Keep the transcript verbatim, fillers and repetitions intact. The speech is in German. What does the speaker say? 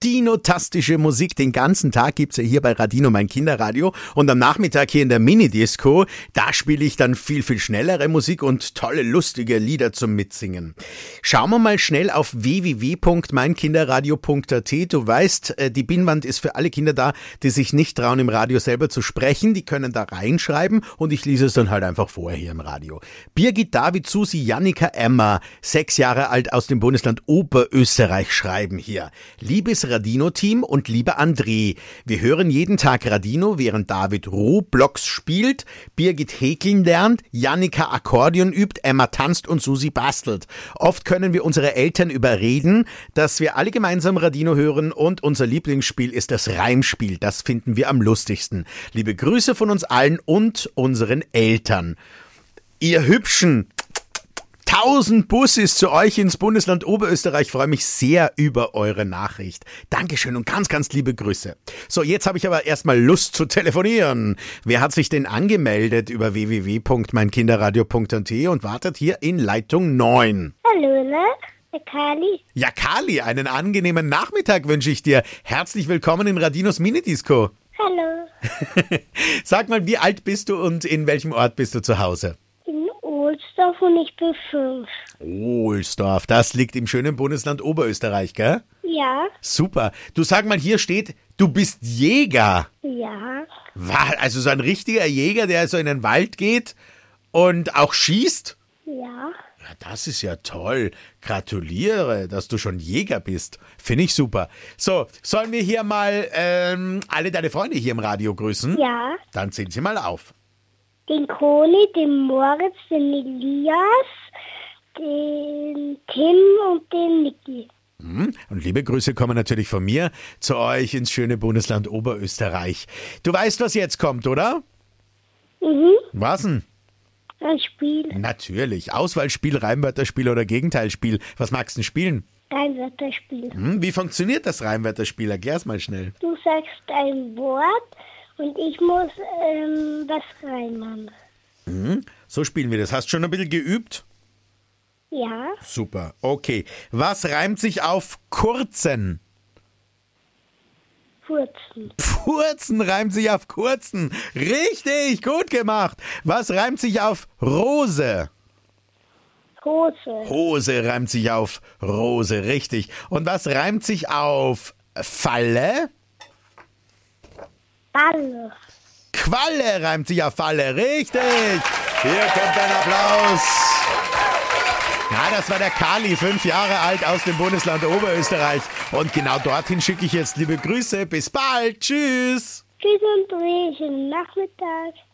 radinotastische Musik. Den ganzen Tag gibt's ja hier bei Radino mein Kinderradio. Und am Nachmittag hier in der Minidisco, da spiele ich dann viel, viel schnellere Musik und tolle, lustige Lieder zum Mitsingen. Schauen wir mal schnell auf w w w punkt mein kinderradio punkt a t. Du weißt, die Pinnwand ist für alle Kinder da, die sich nicht trauen, im Radio selber zu sprechen. Die können da reinschreiben und ich lese es dann halt einfach vor hier im Radio. Birgit, David, Susi, Jannika, Emma, sechs Jahre alt aus dem Bundesland Oberösterreich, schreiben hier. Liebes Radino-Team und lieber André, wir hören jeden Tag Radino, während David Roblox spielt, Birgit häkeln lernt, Jannika Akkordeon übt, Emma tanzt und Susi bastelt. Oft können wir unsere Eltern überreden, dass wir alle gemeinsam Radino hören und unser Lieblingsspiel ist das Reimspiel. Das finden wir am lustigsten. Liebe Grüße von uns allen und unseren Eltern. Ihr Hübschen, tausend Bussis zu euch ins Bundesland Oberösterreich. Ich freue mich sehr über eure Nachricht. Dankeschön und ganz, ganz liebe Grüße. So, jetzt habe ich aber erstmal Lust zu telefonieren. Wer hat sich denn angemeldet über w w w punkt mein kinderradio punkt a t und wartet hier in Leitung neun? Hallo, ne? Der Kali. Ja, Kali, einen angenehmen Nachmittag wünsche ich dir. Herzlich willkommen in Radinos Minidisco. Hallo. Sag mal, wie alt bist du und in welchem Ort bist du zu Hause? In Ohlsdorf und ich bin fünf. Ohlsdorf, das liegt im schönen Bundesland Oberösterreich, gell? Ja. Super. Du, sag mal, hier steht, du bist Jäger. Ja. Also so ein richtiger Jäger, der so in den Wald geht und auch schießt? Ja. Ja, das ist ja toll. Gratuliere, dass du schon Jäger bist. Finde ich super. So, sollen wir hier mal ähm, alle deine Freunde hier im Radio grüßen? Ja. Dann zählen sie mal auf. Den Koni, den Moritz, den Elias, den Tim und den Niki. Und liebe Grüße kommen natürlich von mir zu euch ins schöne Bundesland Oberösterreich. Du weißt, was jetzt kommt, oder? Mhm. Was denn? Ein Spiel. Natürlich. Auswahlspiel, Reimwörterspiel oder Gegenteilspiel. Was magst du denn spielen? Reimwörterspiel. Hm, wie funktioniert das Reimwörterspiel? Erklär's mal schnell. Du sagst ein Wort und ich muss ähm, was reimen. Hm, so spielen wir das. Hast du schon ein bisschen geübt? Ja. Super. Okay. Was reimt sich auf kurzen? Furzen. Furzen reimt sich auf kurzen. Richtig, gut gemacht. Was reimt sich auf Rose? Hose. Hose reimt sich auf Rose, richtig. Und was reimt sich auf Falle? Balle. Qualle reimt sich auf Falle, richtig. Hier kommt ein Applaus. Ja, das war der Kali, fünf Jahre alt aus dem Bundesland Oberösterreich. Und genau dorthin schicke ich jetzt liebe Grüße. Bis bald. Tschüss. Tschüss und schönen Nachmittag.